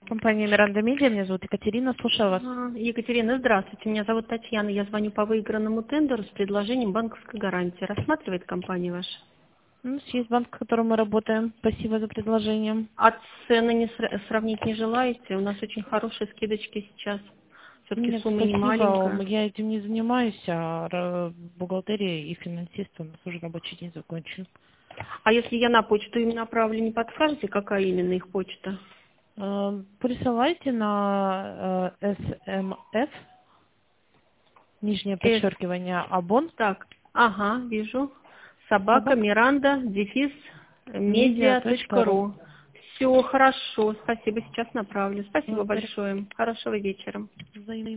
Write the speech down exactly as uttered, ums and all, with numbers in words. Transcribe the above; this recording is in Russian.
Компания Миранда Медиа, меня зовут Екатерина, слушаю вас. А, Екатерина, здравствуйте. Меня зовут Татьяна. Я звоню по выигранному тендеру с предложением банковской гарантии. Рассматривает компания ваша? У нас есть банк, с которым мы работаем. Спасибо за предложение. А цены не сра- сравнить не желаете? У нас очень хорошие скидочки сейчас. Все-таки Нет, сумма не спасибо. маленькая. Я этим не занимаюсь, а ра- бухгалтерия и финансист у нас уже рабочий день закончен. А если я на почту им направлю, не подскажете, какая именно их почта? Э, Присылайте на э, эс эм эф, нижнее С. подчеркивание, абон, Так, ага, вижу. Собака собака, Миранда, дефис, медиа медиа точка точка ру. ру. Все хорошо, спасибо, сейчас направлю. Спасибо Благодарю. большое. Хорошего вечера. Взаимно.